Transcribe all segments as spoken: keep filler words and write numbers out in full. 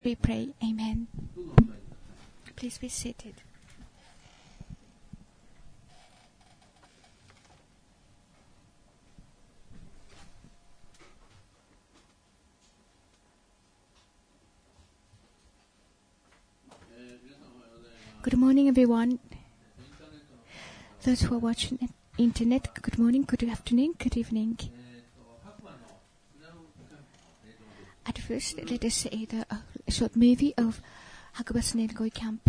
We pray. Amen. Please be seated. Good morning, everyone. Those who are watching the internet, good morning, good afternoon, good evening. At first, let us say the uh, short movie of Hakubas Nergoi Camp.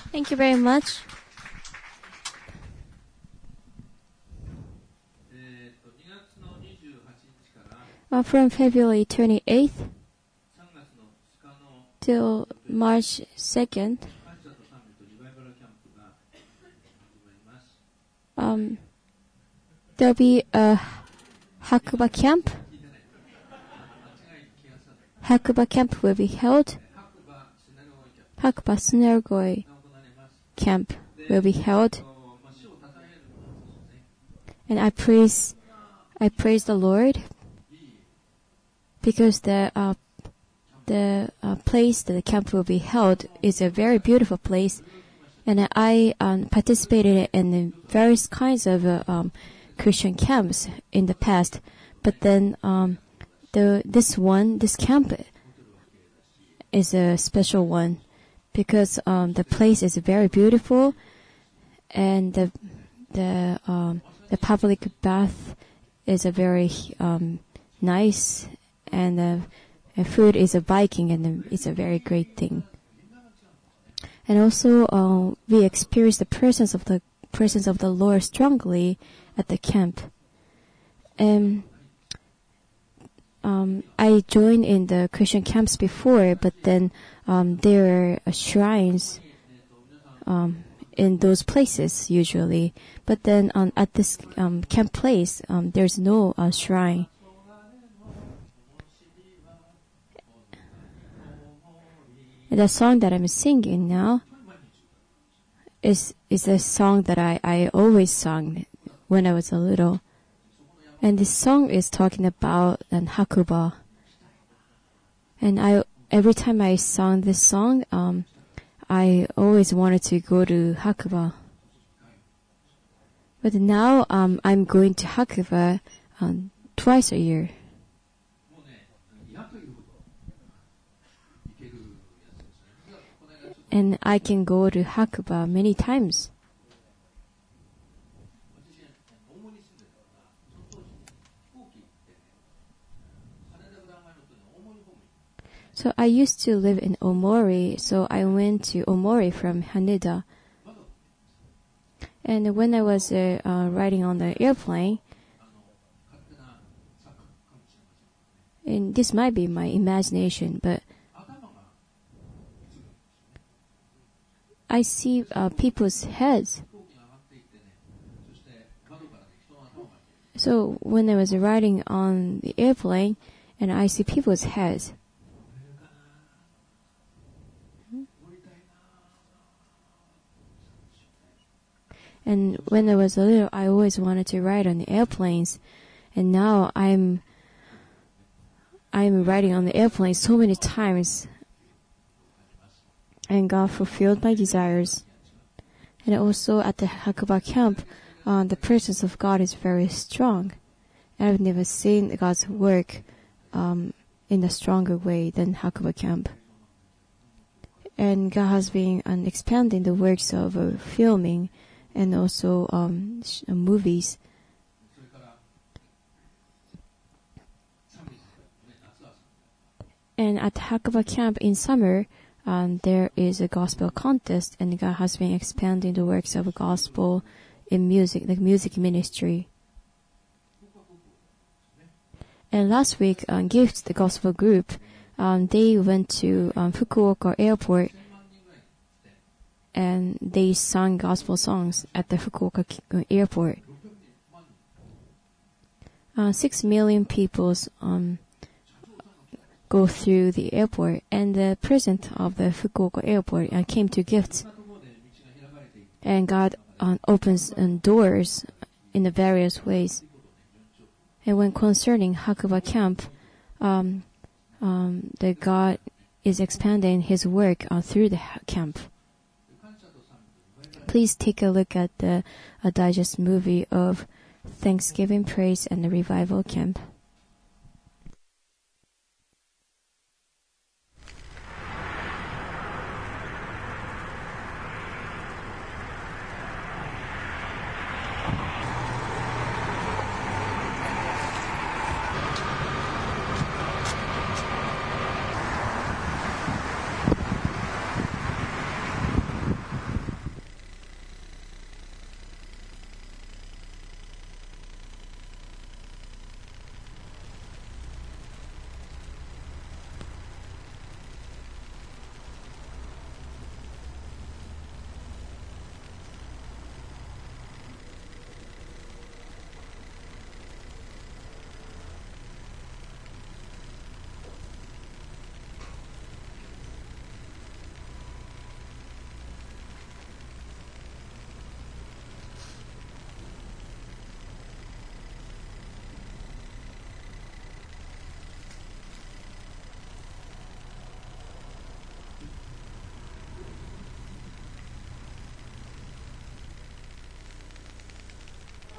Thank you very much. Uh, from February twenty-eighth till March second, um, there'll be a Hakuba camp. Hakuba camp will be held. Hakuba Sunargoi camp will be held. And I praise, I praise the Lord because the uh, the uh, place that the camp will be held is a very beautiful place, and I um, participated in various kinds of uh, um, Christian camps in the past. But then um, the this one, this camp, is a special one because um, the place is very beautiful, and the the um, the public bath is a very um, nice. And the uh, food is a Viking, and it's a very great thing. And also, uh, we experienced the presence of the presence of the Lord strongly at the camp. And um, I joined in the Christian camps before, but then um, there are shrines um, in those places usually. But then um, at this um, camp place, um, there's no uh, shrine. The song that I'm singing now is is a song that I, I always sung when I was a little. And this song is talking about an Hakuba. And I every time I sang this song, um, I always wanted to go to Hakuba. But now um, I'm going to Hakuba um, twice a year. And I can go to Hakuba many times. So I used to live in Omori, so I went to Omori from Haneda. And when I was uh, uh, riding on the airplane, and this might be my imagination, but I see uh, people's heads. So when I was riding on the airplane, and I see people's heads. And when I was little, I always wanted to ride on the airplanes, and now I'm I'm riding on the airplane so many times. And God fulfilled my desires. And also at the Hakuba camp, uh, the presence of God is very strong. And I've never seen God's work um, in a stronger way than Hakuba camp. And God has been um, expanding the works of uh, filming and also um, sh- uh, movies. And at Hakuba camp in summer, Um, there is a gospel contest, and God has been expanding the works of gospel in music, the music ministry. And last week, um, Gift, the gospel group, um, they went to um, Fukuoka airport, and they sang gospel songs at the Fukuoka airport. Uh, six million people um, go through the airport, and the president of the Fukuoka airport uh, came to Gift. And God uh, opens um, doors in the various ways. And when concerning Hakuba camp, um, um, the God is expanding His work uh, through the camp. Please take a look at the a digest movie of Thanksgiving Praise and the Revival Camp.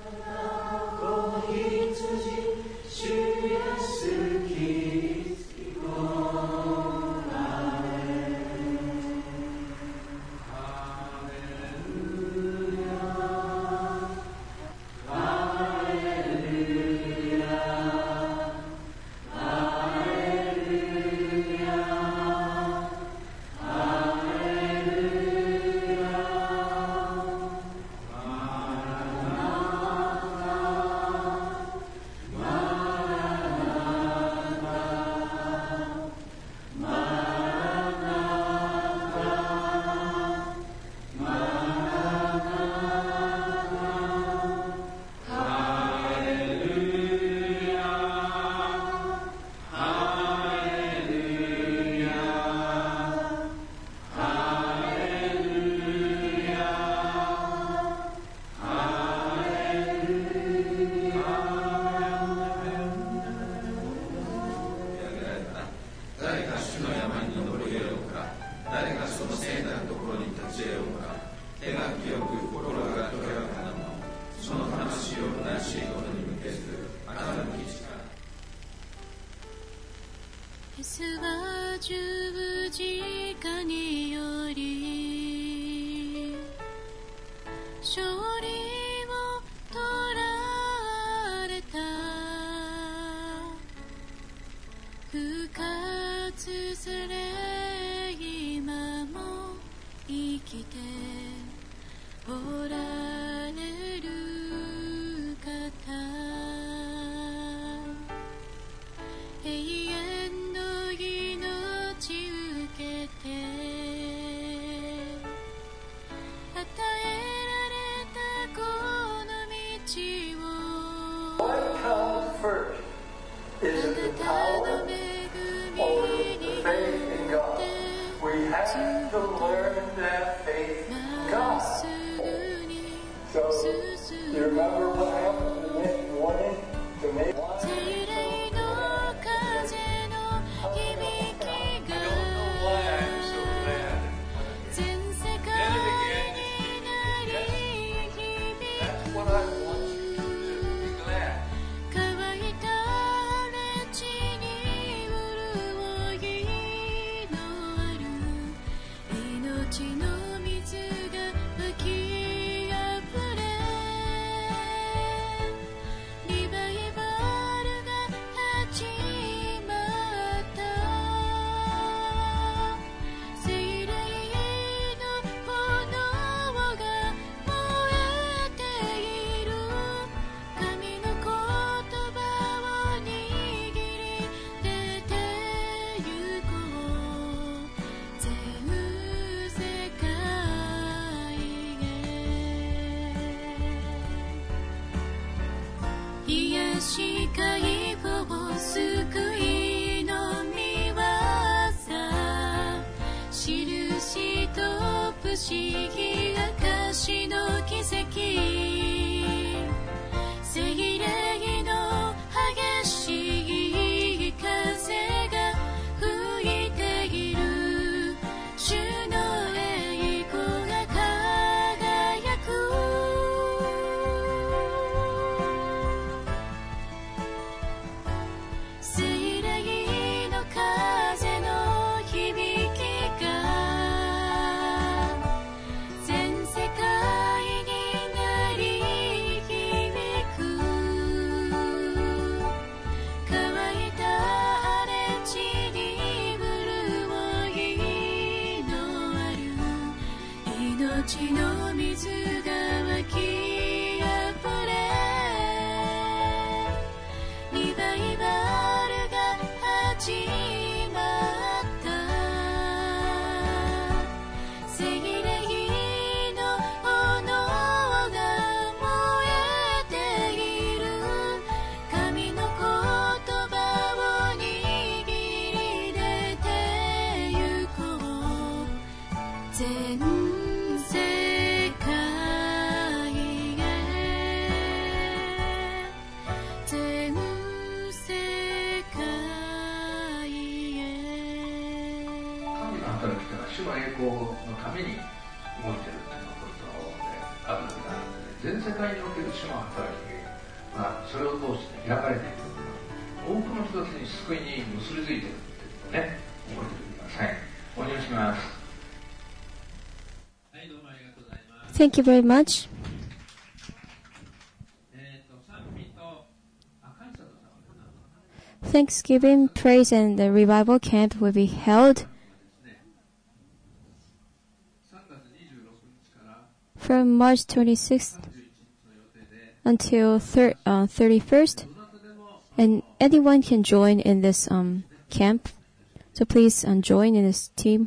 主の栄光のために動いてるっていうのがポイントであるわけなんですね。 全世界における主の働きが、まあ、それを通して開かれている。多くの人たちに救いに結びついているというね、覚えておいてください。お願いします。 はい、どうもありがとうございます。 Thank you very much. えっと、賛美と、あ、感謝と賛美かな。 Thanksgiving, praise, and the revival camp will be held from March twenty-sixth until thir- uh, thirty-first, and anyone can join in this um, camp. So please um, join in this team.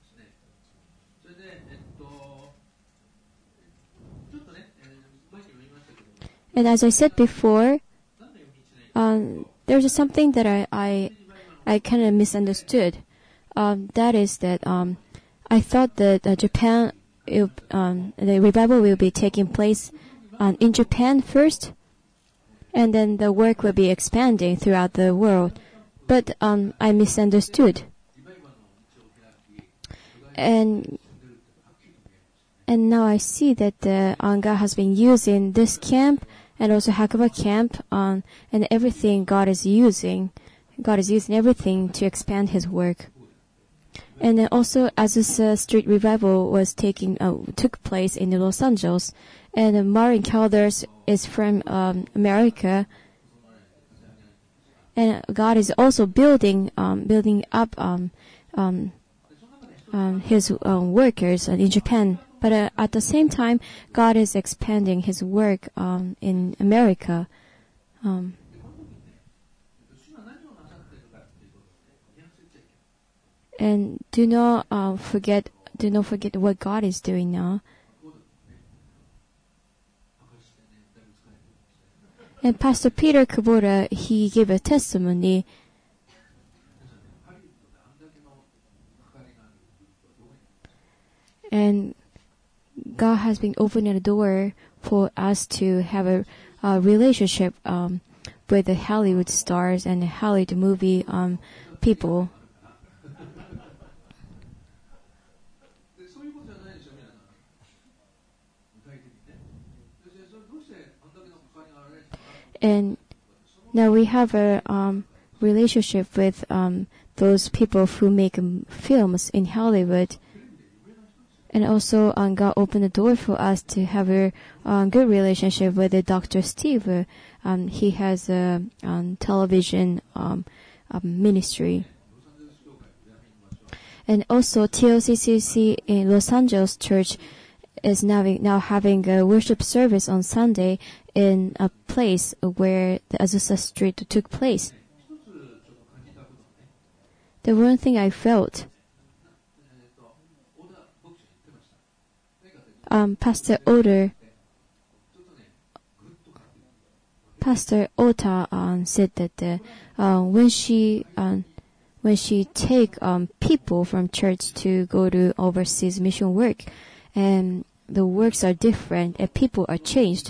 And as I said before, um, there's something that I I, I kind of misunderstood. Um, that is that um, I thought that uh, Japan, it, um, the revival will be taking place um, in Japan first, and then the work will be expanding throughout the world. But um, I misunderstood. And and now I see that the uh, God has been using this camp and also Hakuba camp, um, and everything God is using. God is using everything to expand His work. And then also, as this uh, street revival was taking uh, took place in Los Angeles, and uh, Marin Calders is from um, America, and God is also building um, building up um, um, um, His uh, workers in Japan. But uh, at the same time, God is expanding His work um, in America. Um, and do not uh, forget, do not forget what God is doing now. And Pastor Peter Kubota, he gave a testimony. And God has been opening a door for us to have a, a relationship um, with the Hollywood stars and the Hollywood movie um, people. And now we have a um, relationship with um, those people who make um, films in Hollywood. And also, um, God opened the door for us to have a um, good relationship with uh, Doctor Steve. Um, he has a um, television um, um, ministry. And also, T O C C C in Los Angeles Church is now, now having a worship service on Sunday in a place where the Azusa Street took place. The one thing I felt, um, Pastor Oda, Pastor Ota um, said that uh, uh, when she um, when she take um, people from church to go to overseas mission work, and the works are different and people are changed.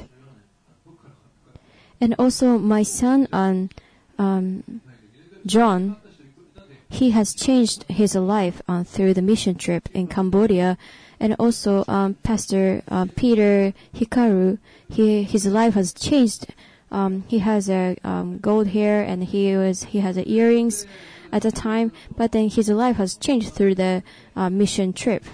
And also my son, um, um, John, he has changed his life uh, through the mission trip in Cambodia. And also um, Pastor uh, Peter Hikaru, he, his life has changed. Um, he has a um, gold hair and he was he has earrings at the time, but then his life has changed through the uh, mission trip.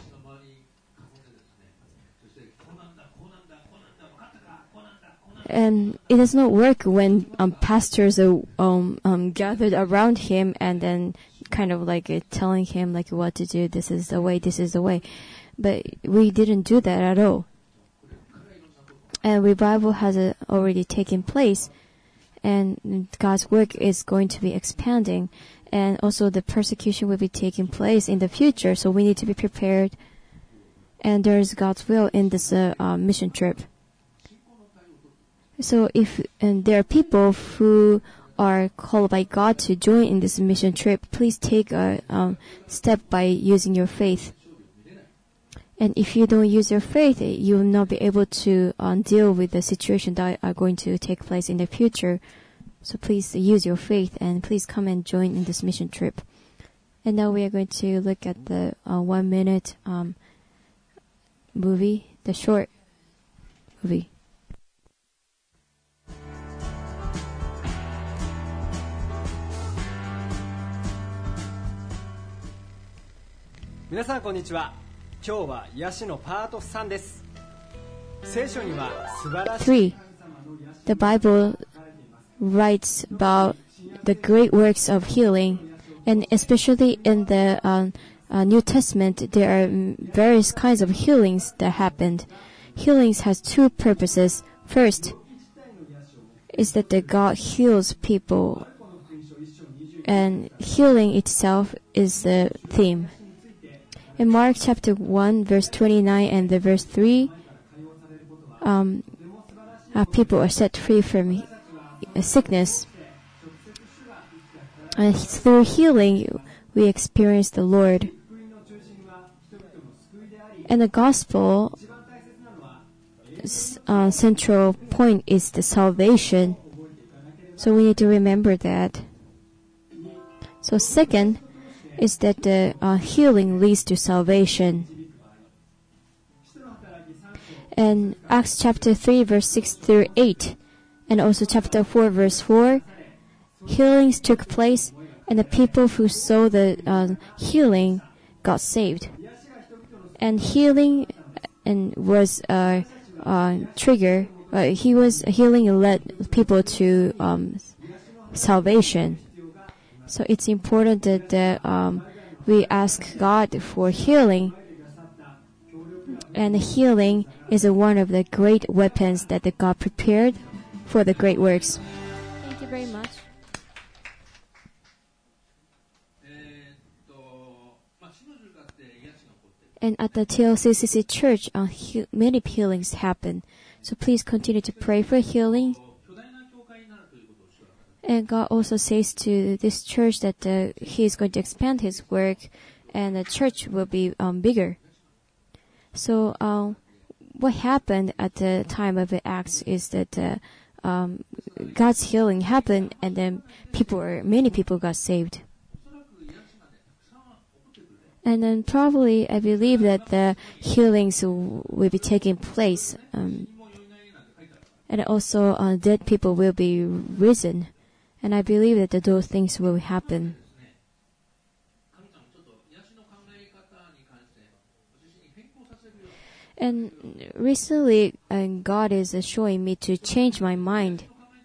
And it does not work when um, pastors are um, um, gathered around him and then kind of like uh, telling him like what to do. This is the way. This is the way. But we didn't do that at all. And revival has uh, already taken place, and God's work is going to be expanding, and also the persecution will be taking place in the future. So we need to be prepared. And there is God's will in this uh, uh, mission trip. So if and there are people who are called by God to join in this mission trip, please take a um, step by using your faith. And if you don't use your faith, you will not be able to um, deal with the situation that are going to take place in the future. So please use your faith and please come and join in this mission trip. And now we are going to look at the uh, one minute um, movie, the short movie. 皆さんこんにちは。今日は癒しのパートさんです。聖書には素晴らしい three. The Bible writes about the great works of healing, and especially in the um, uh, New Testament, there are various kinds of healings that happened. Healings has two purposes. First is that the God heals people, and healing itself is the theme. In Mark chapter one, verse twenty-nine and the verse three, um, uh, people are set free from uh, sickness. And through healing, we experience the Lord. And the gospel uh, central point is the salvation. So we need to remember that. So second is that the uh, healing leads to salvation. And Acts chapter three, verse six through eight, and also chapter four, verse four, healings took place, and the people who saw the uh, healing got saved. And healing and was a uh, uh, trigger. Uh, he was healing and led people to um, salvation. So it's important that uh, um, we ask God for healing. And healing is uh, one of the great weapons that the God prepared for the great works. Thank you very much. And at the T L C C C Church, uh, he- many healings happen. So please continue to pray for healing. And God also says to this church that uh, He is going to expand His work, and the church will be um, bigger. So um, what happened at the time of the Acts is that uh, um, God's healing happened, and then people, were, many people got saved. And then probably I believe that the healings will be taking place. Um, and also uh, dead people will be risen. And I believe that those things will happen. And recently uh, God is uh, showing me to change my mind.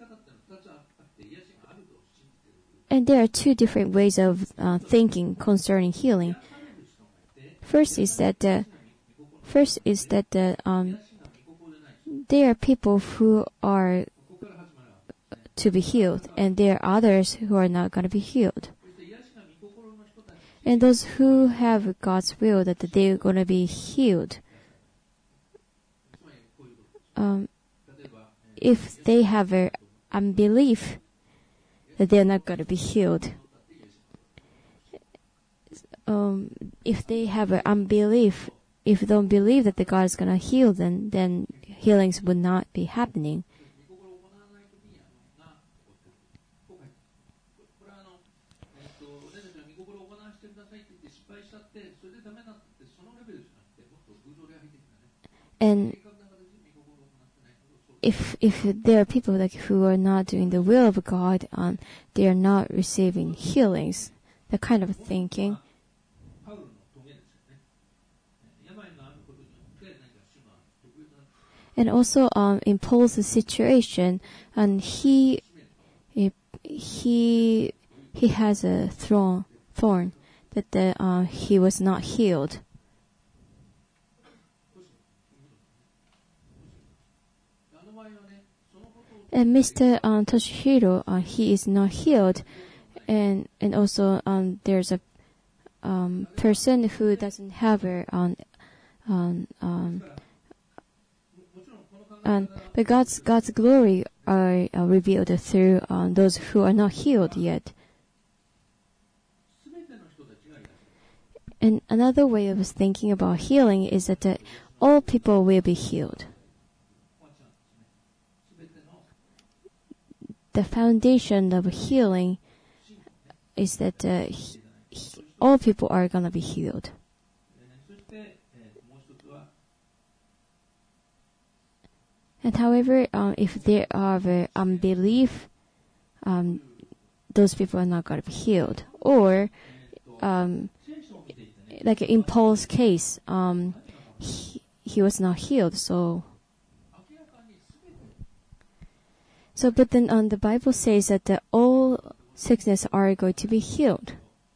And there are two different ways of uh, thinking concerning healing. First is that uh, first is that uh, um, there are people who are to be healed, and there are others who are not going to be healed. And those who have God's will that they are going to be healed, um, if they have an unbelief that they are not going to be healed. Um, if they have an unbelief, if they don't believe that the God is going to heal them, then healings would not be happening. And if if there are people like who are not doing the will of God, um, they are not receiving healings. That kind of thinking. And also, um, in Paul's situation, and he, he, he has a thorn, thorn that the, uh, he was not healed. And Mister Um, Toshihiro, uh, he is not healed, and and also um, there's a um, person who doesn't have a um, um, um, um, but God's God's glory are uh, revealed through um, those who are not healed yet. And another way of thinking about healing is that uh, all people will be healed. The foundation of healing is that uh, he, he, all people are going to be healed. And however, um, if there are uh, unbelief, um, those people are not going to be healed. Or um, like in Paul's case, um, he, he was not healed. So, so but then um, the Bible says that the, all sickness are going to be healed.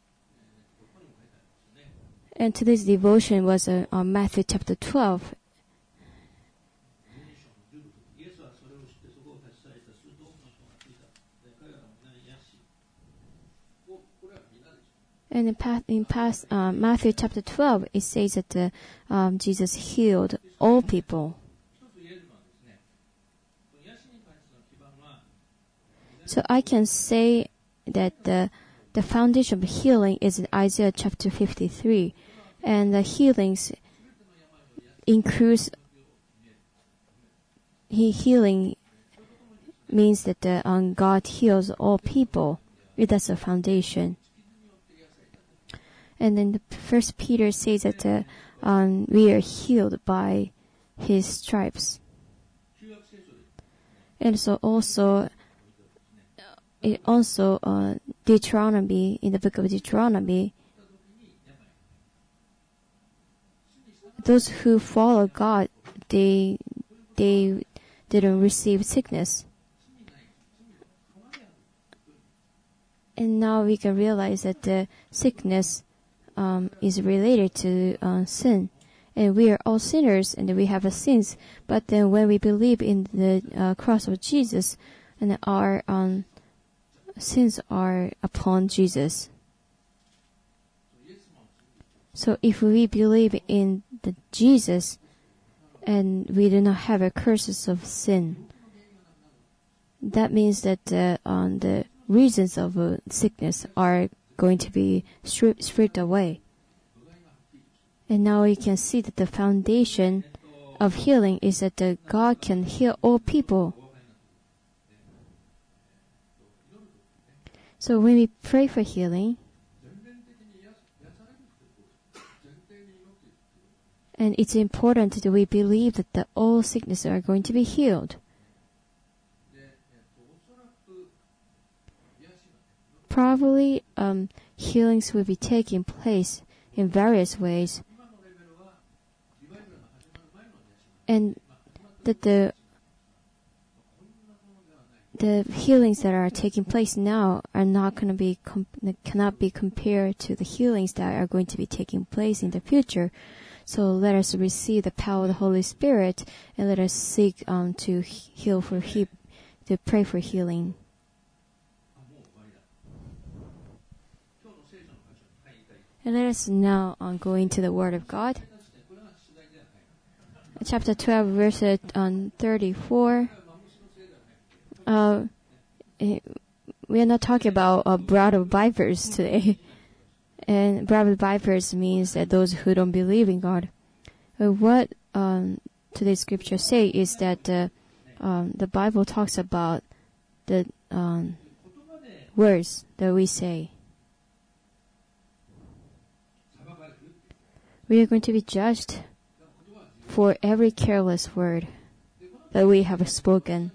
And today's devotion was uh, on Matthew chapter twelve. And in past, in past uh, Matthew chapter twelve, it says that uh, um, Jesus healed all people. So I can say that the the foundation of healing is in Isaiah chapter fifty-three, and the healings includes he healing means that the, um, God heals all people. That's the foundation. And then the First Peter says that uh, um, we are healed by His stripes. And so also, it also uh, Deuteronomy, in the book of Deuteronomy, those who follow God, they they didn't receive sickness. And now we can realize that the sickness Um, is related to uh, sin, and we are all sinners, and we have a sins. But then, when we believe in the uh, cross of Jesus, and our um, sins are upon Jesus. So, if we believe in the Jesus, and we do not have a curses of sin, that means that uh, um, the reasons of uh, sickness are going to be stripped, stripped away. And now we can see that the foundation of healing is that the God can heal all people. So when we pray for healing, and it's important that we believe that the, all sicknesses are going to be healed. Probably um, healings will be taking place in various ways, and that the the healings that are taking place now are not going to be com- cannot be compared to the healings that are going to be taking place in the future. So let us receive the power of the Holy Spirit, and let us seek um, to heal for he- to pray for healing. And let us now um, go into the Word of God. Chapter twelve, verse um, thirty-four. Uh, we are not talking about uh, blood of vipers today. And blood of vipers means that those who don't believe in God. Uh, what um, today's scripture say is that uh, um, the Bible talks about the um, words that we say. We are going to be judged for every careless word that we have spoken.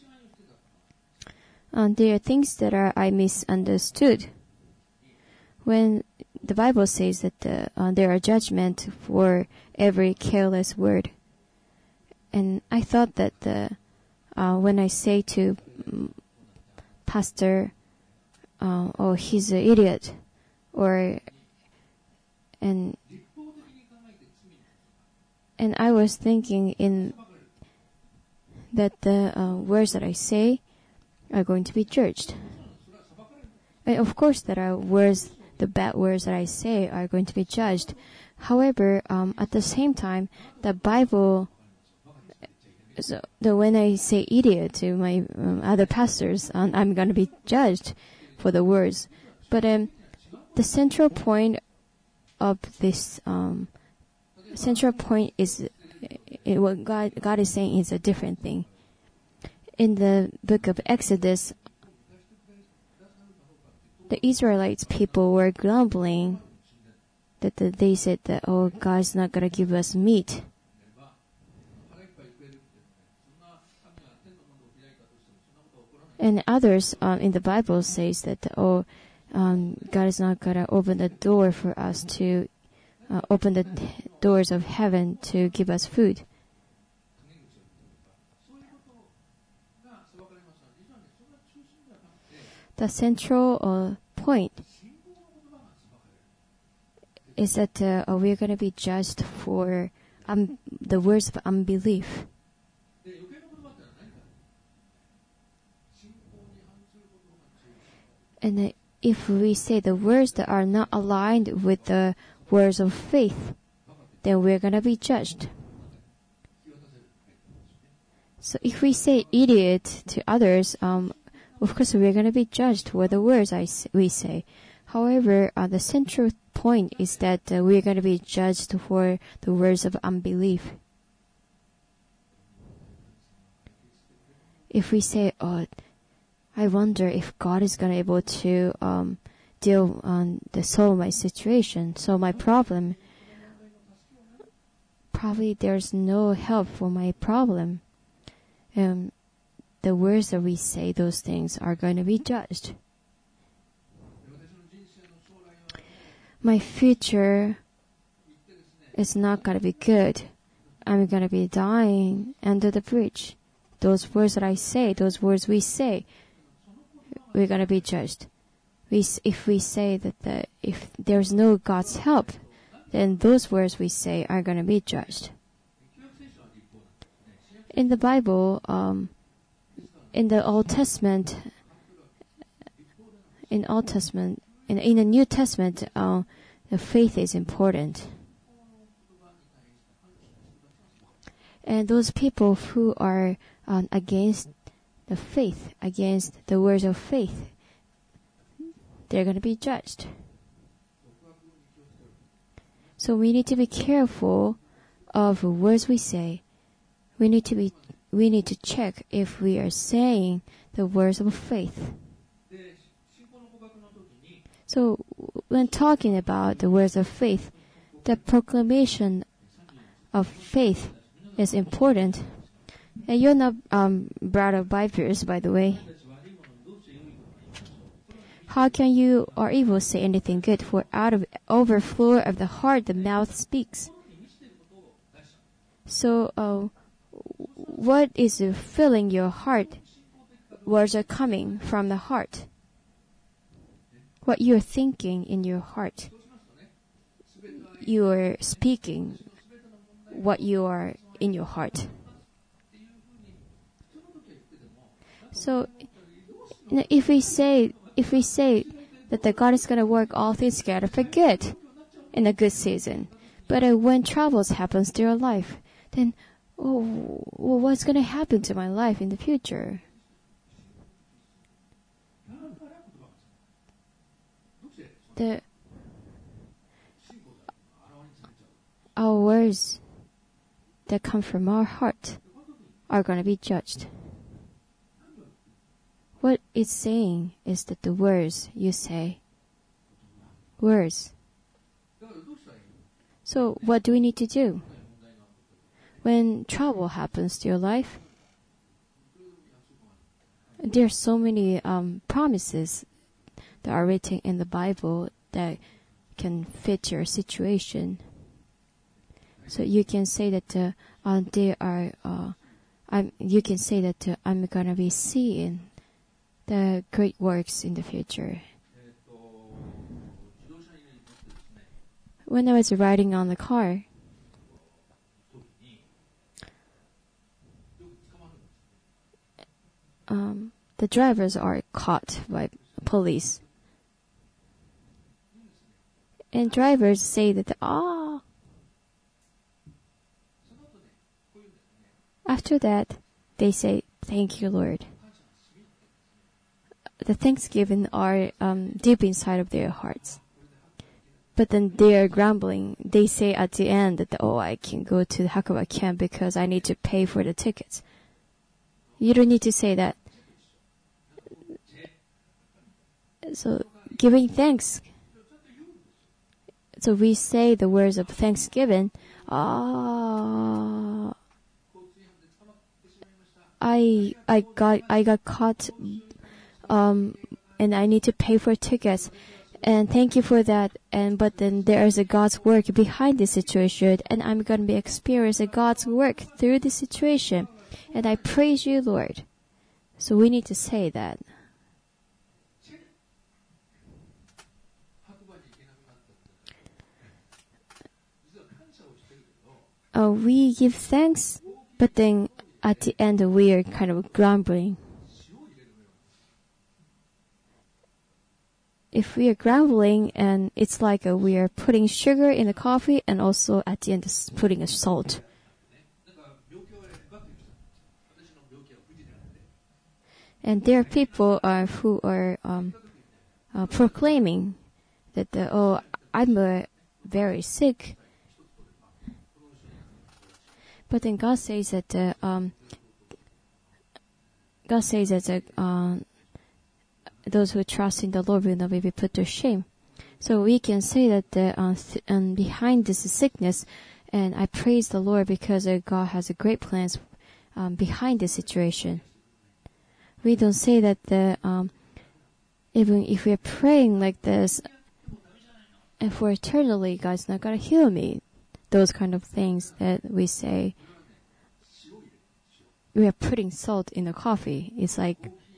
Um, there are things that are I misunderstood. When the Bible says that the, uh, there are judgment for every careless word, and I thought that the, uh, when I say to um, pastor, uh, "Oh, he's an idiot," or and and I was thinking in that the uh, words that I say are going to be judged. And of course, there are words, the bad words that I say are going to be judged. However, um, at the same time, the Bible, so the, when I say idiot to my um, other pastors, um, I'm going to be judged for the words. But um, the central point of this um, central point is it, what God God is saying is a different thing. In the book of Exodus, the Israelites people were grumbling that the, they said that, oh, God's not going to give us meat. And others um, in the Bible says that, oh, um, God is not going to open the door for us to uh, open the doors of heaven to give us food. The central uh, point is that uh, we're going to be judged for um, the words of unbelief. And uh, if we say the words that are not aligned with the words of faith, then we're going to be judged. So if we say idiot to others, um, of course we're going to be judged for the words I s- we say. However, uh, the central point is that uh, we're going to be judged for the words of unbelief. If we say, oh, I wonder if God is going to be able to um, deal on the solve my situation, solve my problem. Probably there's no help for my problem. Um, the words that we say, those things are going to be judged. My future is not going to be good. I'm going to be dying under the bridge. Those words that I say, those words we say, we're going to be judged. We, if we say that the, if there's no God's help, then those words we say are going to be judged. In the Bible, um, in the Old Testament, in Old Testament, in, in the New Testament, uh, the faith is important. And those people who are um, against the faith, against the words of faith, they're going to be judged. So we need to be careful of words we say. We need to be, we need to check if we are saying the words of faith. So when talking about the words of faith, the proclamation of faith is important. And you're not um, brought up by verse, by the way. How can you or evil say anything good? For out of overflow of the heart, the mouth speaks. So, uh, what is filling your heart? Words are coming from the heart. What you're thinking in your heart, you are speaking what you are in your heart. So, if we say, if we say that the God is going to work all things together for good in a good season, but uh, when troubles happens to your life, then, oh, well, what's going to happen to my life in the future? The our words that come from our heart are going to be judged. What it's saying is that the words you say, words. So what do we need to do? When trouble happens to your life, there are so many um, promises that are written in the Bible that can fit your situation. So you can say that uh, uh, they are. Uh, I'm. You can say that uh, I'm gonna be seeing the great works in the future. When I was riding on the car, um, the drivers are caught by police. And drivers say that, ah. After that, they say, thank you, Lord. The thanksgiving are um, deep inside of their hearts. But then they are grumbling. They say at the end that, oh, I can go to the Hakuba camp because I need to pay for the tickets. You don't need to say that. So, giving thanks. So we say the words of thanksgiving. Ah, I I got I got caught, um, and I need to pay for tickets. And thank you for that. And but then there is a God's work behind this situation, and I'm going to be experiencing God's work through this situation. And I praise you, Lord. So we need to say that. Uh, we give thanks, but then at the end we are kind of grumbling. If we are grumbling, and it's like a, we are putting sugar in the coffee, and also at the end putting a salt. And there are people uh, who are um, uh, proclaiming that, the, oh, I'm uh, very sick. But then God says that uh, um, God says that uh, those who trust in the Lord will not be put to shame. So we can say that the, uh, th- um, behind this sickness, and I praise the Lord because uh, God has a great plans um, behind this situation. We don't say that the um, even if we are praying like this, and for eternally, God's not gonna heal me. Those kind of things that we say. We are putting salt in the coffee. It's like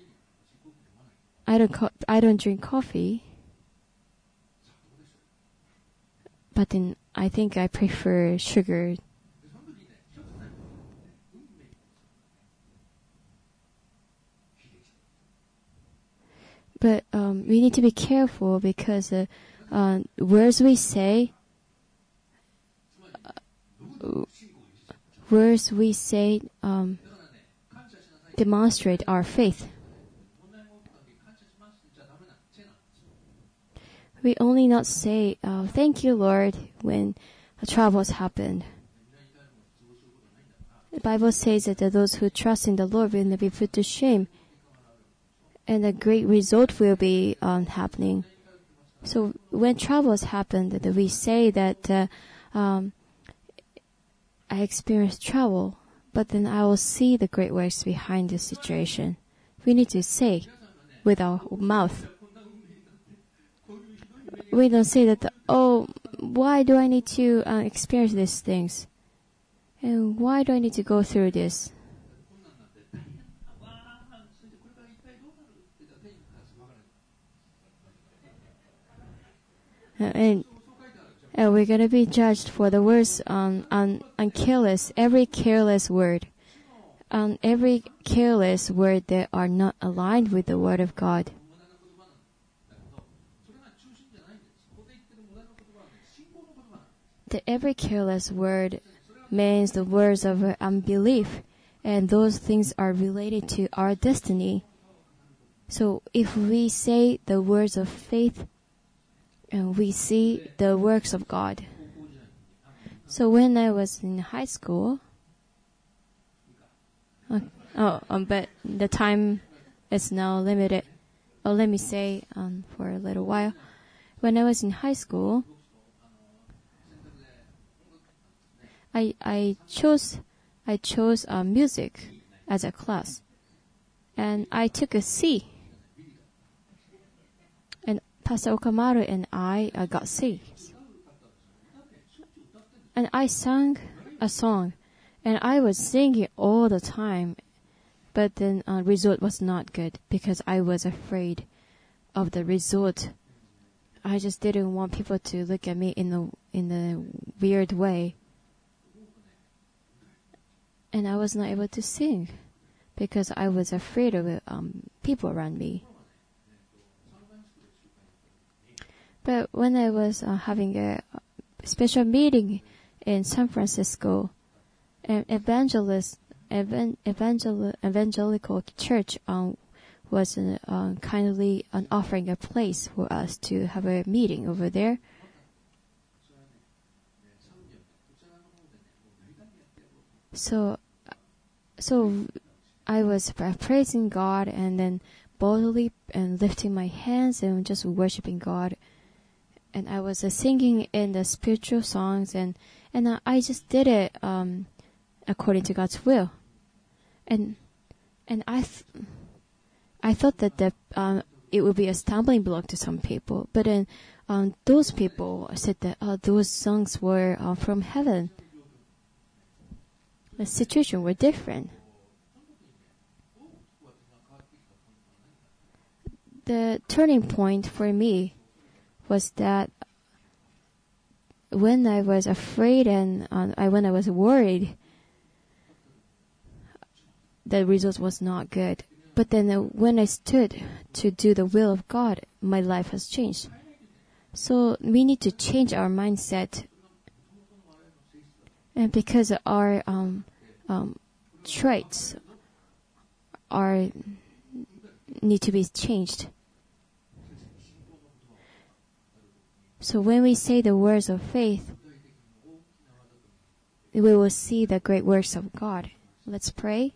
I don't co- I don't drink coffee, but then I think I prefer sugar. But um, we need to be careful because uh, uh, words we say, uh, words we say um, demonstrate our faith. We only not say, uh, thank you, Lord, when troubles happen. The Bible says that those who trust in the Lord will not be put to shame. And a great result will be um, happening. So when troubles happen, that we say that uh, um, I experienced trouble, but then I will see the great works behind this situation. We need to say with our mouth. We don't say that, oh, why do I need to uh, experience these things? And why do I need to go through this? Uh, and, and we're going to be judged for the words on, on, on careless, every careless word. On every careless word that are not aligned with the Word of God. The every careless word means the words of unbelief, and those things are related to our destiny. So if we say the words of faith, and we see the works of God. So when I was in high school, uh, oh, um, but the time is now limited. Oh, let me say um, for a little while. When I was in high school, I I chose I chose uh, music as a class, and I took a C. And Pastor Okamaru and I uh, got saved, and I sang a song, and I was singing all the time, but then uh, result was not good because I was afraid of the result. I just didn't want people to look at me in a in a weird way. And I was not able to sing because I was afraid of um, people around me. But when I was uh, having a special meeting in San Francisco, an evangelist, evan, evangel, evangelical church um, was uh, uh, kindly uh, offering a place for us to have a meeting over there. So, so I was praising God and then boldly and lifting my hands and just worshiping God. And I was uh, singing in the spiritual songs, and and uh, I just did it um, according to God's will. And and I th- I thought that the um, it will be a stumbling block to some people. But then um, those people said that uh, those songs were uh, from heaven. The situation were different. The turning point for me was that when I was afraid and uh, I, when I was worried, the result was not good. But then uh, when I stood to do the will of God, my life has changed. So we need to change our mindset. And because our um, um, traits are need to be changed. So when we say the words of faith, we will see the great works of God. Let's pray.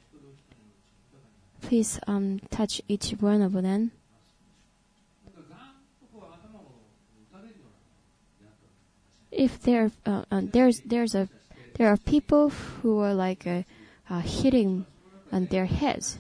Please um, touch each one of them. If there, uh, uh, there's there's a there are people who are like uh, uh, hitting on their heads.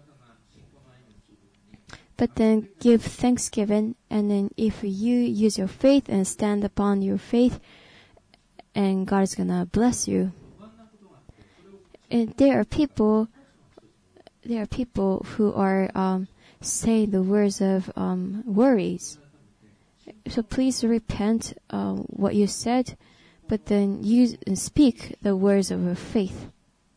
But then give thanksgiving, and then if you use your faith and stand upon your faith, and God is gonna bless you. And there are people, there are people who are um, saying the words of um, worries. So please repent uh, what you said, but then use and speak the words of your faith.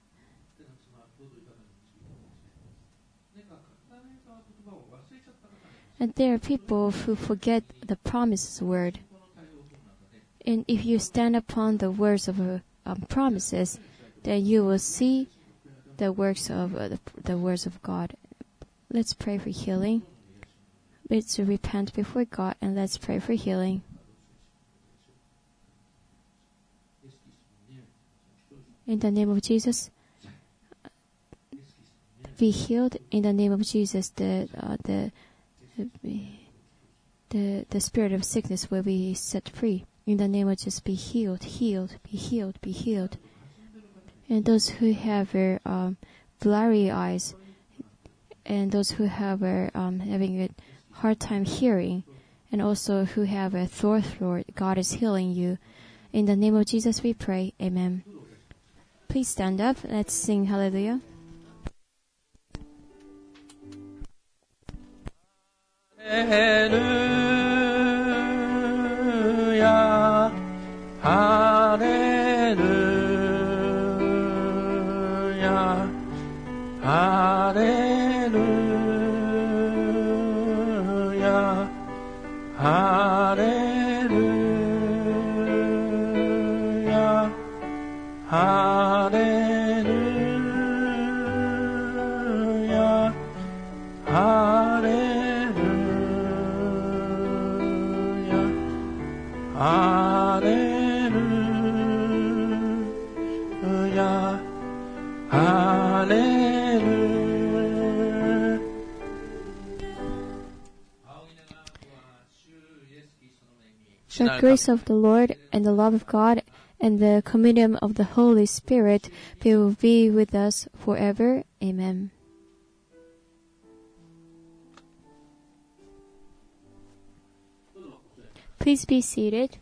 And there are people who forget the promises word. And if you stand upon the words of uh, um, promises, then you will see the works of uh, the, the words of God. Let's pray for healing. Let's repent before God and let's pray for healing. In the name of Jesus, be healed. In the name of Jesus, the uh, the the the spirit of sickness will be set free. In the name of Jesus, be healed, healed, be healed, be healed. And those who have uh, um, blurry eyes, and those who have uh, um, having a hard time hearing, and also who have a sore throat, God is healing you. In the name of Jesus, we pray. Amen. Please stand up. Let's sing Hallelujah. Hallelujah, hallelujah, hallelujah, hallelujah, hallelujah, hallelujah, hallelujah, hallelujah. The grace of the Lord and the love of God and the communion of the Holy Spirit will be with us forever. Amen. Please be seated.